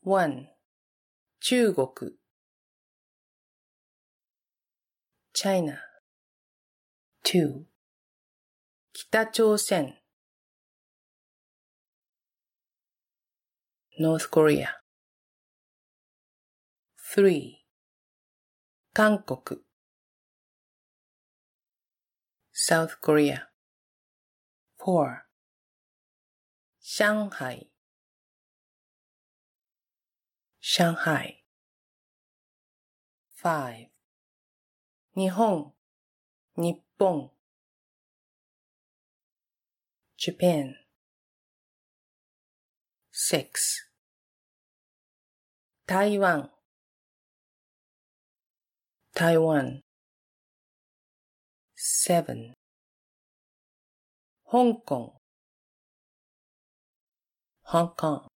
1. 中国 China 2. 北朝鮮 North Korea 3. 韓国 South Korea 4. 上海 Shanghai 5. 日本 日本 Japan 6. 台湾 Taiwan 7. 香港 Hong Kong